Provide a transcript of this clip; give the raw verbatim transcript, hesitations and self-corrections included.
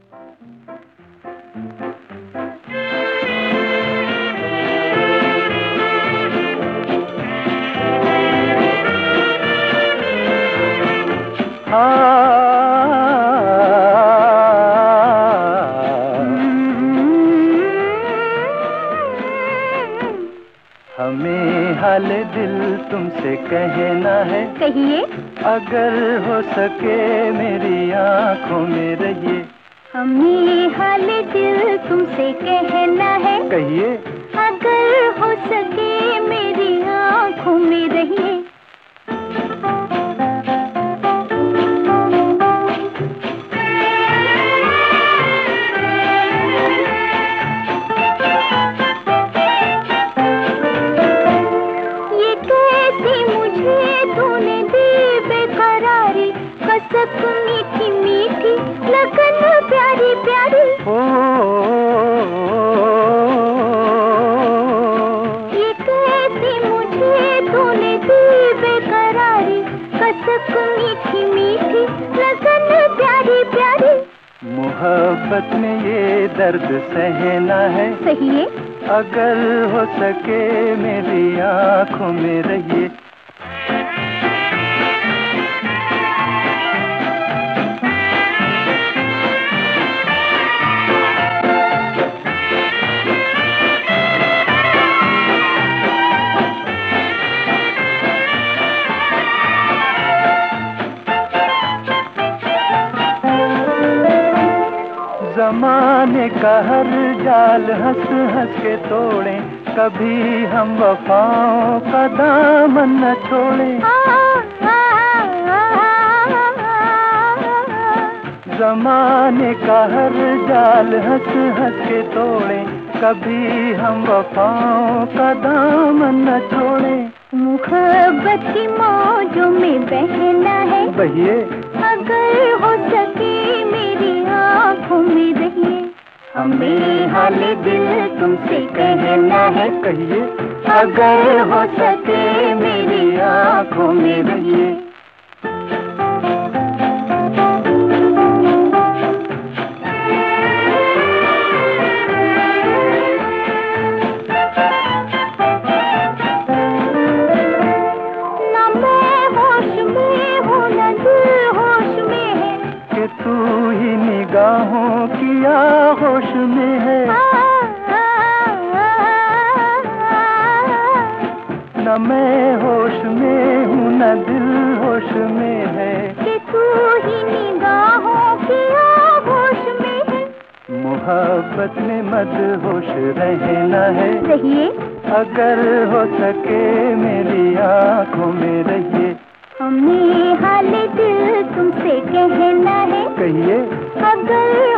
हमें हाल दिल तुमसे कहना है। कहिए। अगर हो सके मेरी आंखों में रहिए। हमें हाल दिल तुमसे कहना है। कहिए। अगर हो सके मेरी आंखों में रहिए। मीठी मीठी लगन प्यारी प्यारी। ओ, ये कैसी मुझे तूने दी बेकरारी। कसक मीठी मीठी लगन प्यारी प्यारी। मोहब्बत में ये दर्द सहना है। सहिए। अगर हो सके मेरी आंखों में रहिए। ज़माने का हर जाल हंस हंस के तोड़े। कभी हम वफाओं का दामन न छोड़े। ज़माने का हर जाल हंस हंस के तोड़े। कभी हम वफाओं का दामन न छोड़े। मोहब्बत की मौजों में बहना है। बहिए। अगर हो सके मेरी आंखों में रहिए। हमें हाल दिल तुमसे कहना है। कहिए। अगर हो सके मेरी आंखों में रहिए। तू ही निगाहों की आगोश में है। न मैं होश में हूँ न दिल होश में है। कि तू ही निगाहों की आगोश में है। मोहब्बत में मदहोश रहना है। रहिए। अगर हो सके मेरी आंखों में रहिए। हमें हाल दिल तुमसे कहना है। कहिए। अगर